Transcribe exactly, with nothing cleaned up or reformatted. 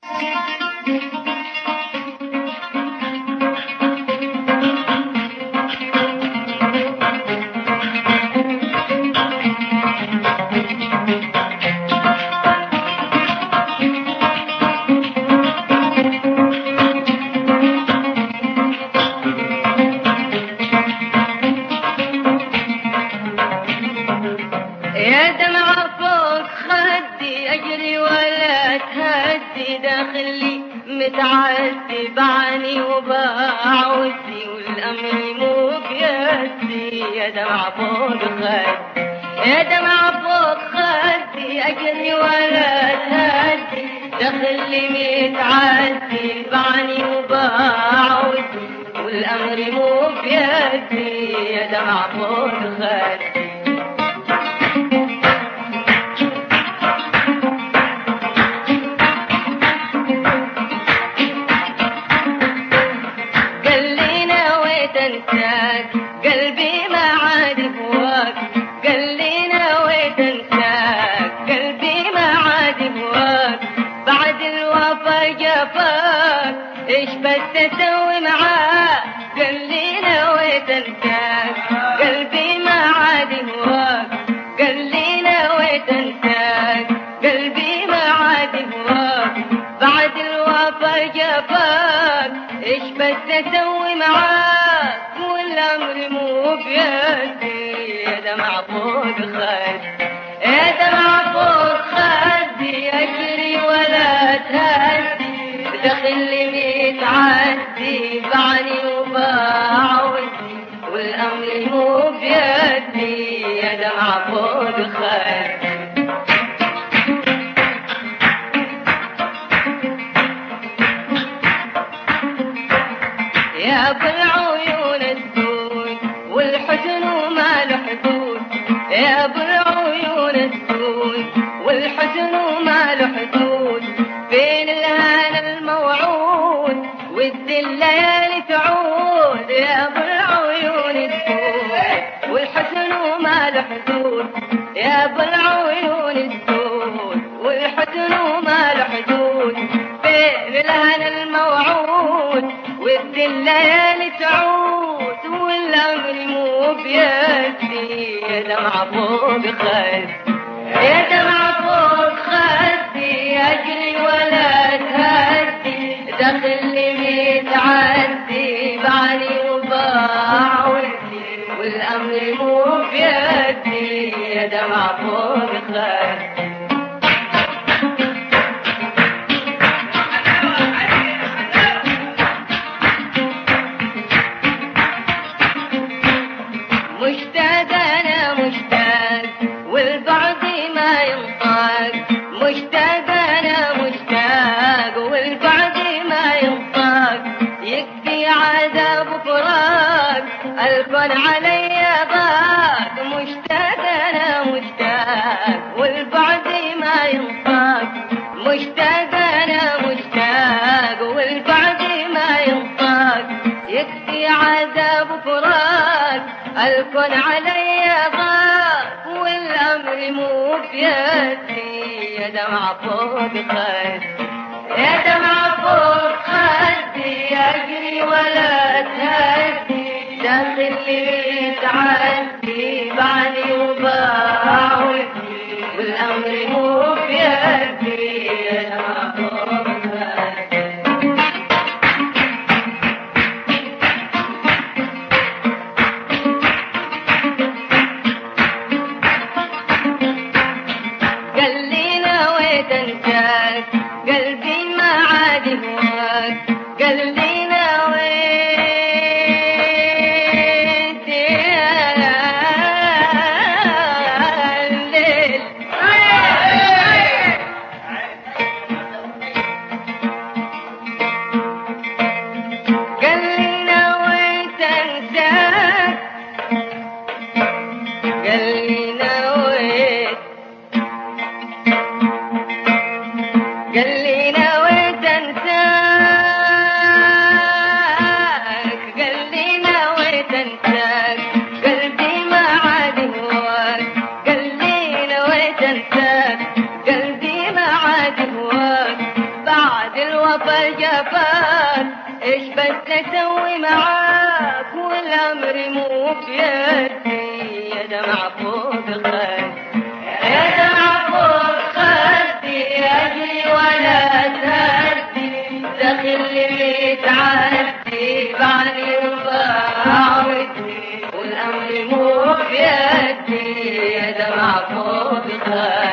داخلي متعذب عني وباع ودي والأمر مو بيدي يا دمع فوق خدي يا دمع فوق خدي أجري ولا تهدي داخلي متعذب عني وباع ودي والأمر مو بيدي يا دمع فوق خدي قلبي ما عاد هواك قال لي نويت انساك قلبي ما عاد هواك بعد الوفا جفاك ايش بس اسوي معاك قال لي نويت انساك قلبي ما عاد هواك قال لي نويت انساك قلبي ما عاد هواك بعد الوفا جفاك ايش بس اسوي معاك والأمر مو بيدي يا دمع فوق خدي يا دمع فوق خدي أجري ولا تهدي دخلي متعدي بعني وباع ودي والأمر مو بيدي يا دمع فوق خدي يا ابو العيون السود والحزن وما له حدود يا ابو العيون السود والحزن وما له حدود بين الهنا الموعود ودي الليالي تعود يا ابو العيون السود والحزن وما له حدود يا ابو العيون السود والحزن وما له حدود بين الهنا الموعود ودي الليالي تعود والأمر مو بيدي يا دمع فوق خدي يا دمع فوق خدي أجري ولا تهدي دخلي متعدي بعني وباع ودي والأمر مو بيدي يا دمع فوق خدي مشتاق أنا مشتاق والبعد ما ينطاق مشتاق أنا مشتاق والبعد ما ينطاق يكفي عذاب فراق الكون علي ضاق مشتاق أنا مشتاق والبعد ما ينطاق مشتاق أنا مشتاق والبعد ما ينطاق يكفي عذاب فراق الكون علي ضاق والأمر مو بيدي يا دمع فوق خدي يا دمع فوق خدي أجري ولا تهدي داخلي تعدي بعني وباع ودي والأمر مو بيدي يا دمع فوق خدي قلبي ما عاد هواك قال لي نويت الليل قال لي نويت انساك قال لي نويت قال لي نويت انساك قال لي نويت انساك قلبي ما عاد هواك قال لي نويت انساك قلبي ما عاد هواك بعد بعد الوفا جفاك ايش بس اسوي معاك والامر مو بيدي يا دمع فوق خدي يا دمع فوق خدي اجري ولا تهدي دخل لي تعدي بعد الوفا ودي والامر مو بيدي يا دمع فوق خدي